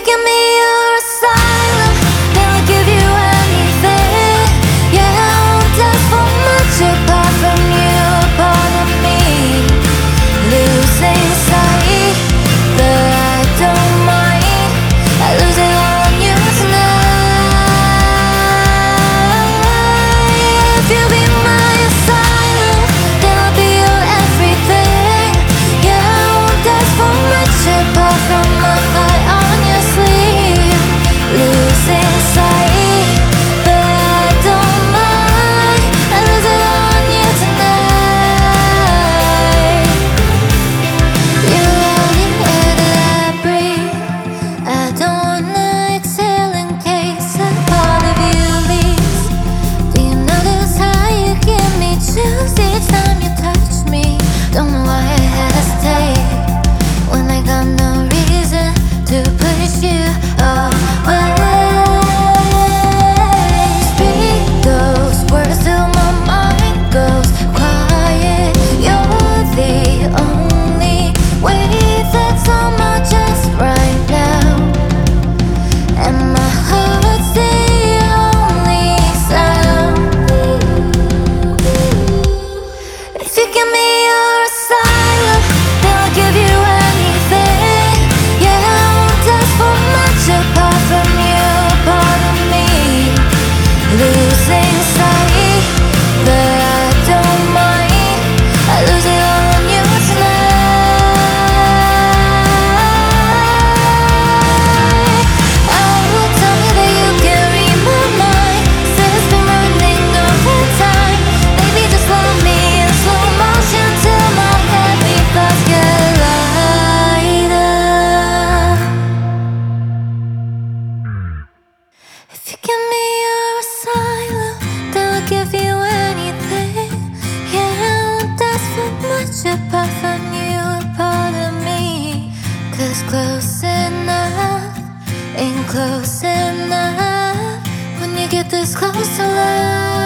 give me your asylum, then I'll give you anything. Yeah, I won't ask for much apart from you, a part of me. Losing sight, but I don't mind. I lose it all on you tonight. If you be my asylum, then I'll be your everything. Yeah, I won't ask for much apart from my heart on your sleeve. Losing sight, but I don't mind. I lose it all on you tonight. You're all the air that I breathe. I don't wanna exhale in case a part of you leaves. Do you notice how you give me chills each time you touch me? Don't know why I hesitate when I got no reason to push you away. Speak those words till my mind goes quiet. You're the only way that's on my chest right now, and my heart's the only sound. If you give me your asylum, then I'll give you anything. Yeah, I won't ask for much apart from you, a part of me. Losing sight, but I don't mind. I lose it all on you tonight. Oh, tell me that you can read my mind. Said it's been running over time. Baby, just love me in slow motion till my heavy thoughts get lighter. If you give me your asylum, then I'll give you anything. Yeah, I won't ask for much apart from you, a part of me. 'Cause close enough ain't close enough when you get this close to love.